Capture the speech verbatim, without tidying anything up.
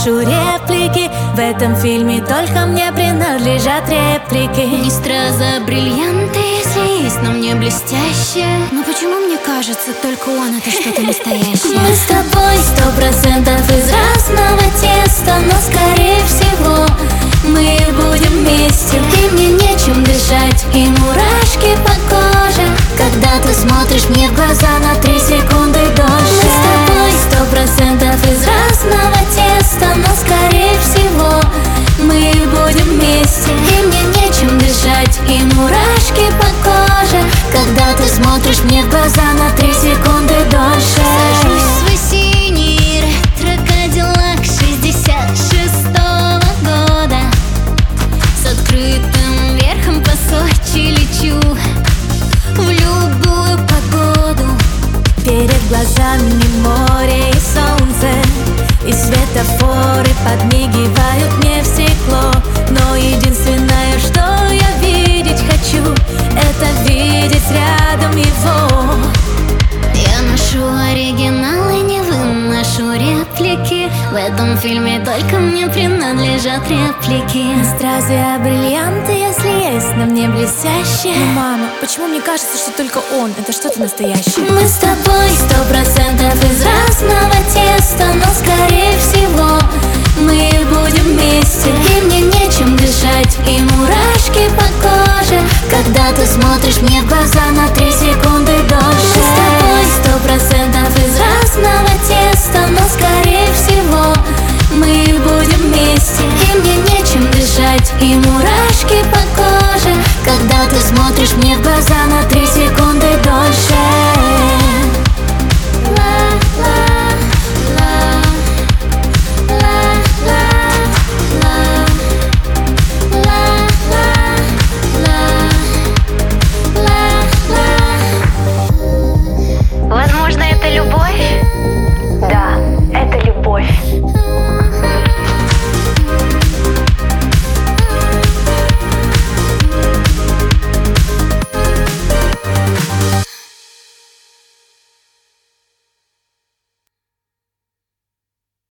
выношу реплики. В этом фильме только мне принадлежат реплики. Не страза, бриллианты, если есть на мне блестящее. Но почему мне кажется, только он это что-то настоящее? Мы с тобой сто процентов из разного теста, но скорее всего мы будем вместе. И мне нечем дышать, и мурашки по коже, когда ты смотришь мне в глаза на три секунды дольше. Мы с тобой сто процентов из разного теста, но скорее всего мы будем вместе. И мне нечем дышать, и мурашки по коже, когда ты смотришь мне в глаза на три секунды дольше. Сажусь в свой синий ретро-кадиллак шестьдесят шестого года, с открытым верхом по Сочи лечу в любую погоду. Перед глазами море и солнце, и светофоры подмигивают мне в стекло. Но единственное, что я видеть хочу, это видеть рядом его. Я ношу оригиналы, не выношу реплики. В этом фильме только мне принадлежат реплики. Стразы, а бриллианты, если есть на мне блестящие. Но, мама, почему мне кажется, что только он это что-то настоящее? Мы с тобой сто процентов из разного теста, но скорее всего мы будем вместе. И мне нечем дышать, и мурашки по коже, когда ты смотришь мне в глаза на три секунды дольше. Мы с тобой сто процентов из разного теста, но скорее всего мы будем вместе. И мне нечем дышать, и мурашки по коже, когда ты смотришь мне в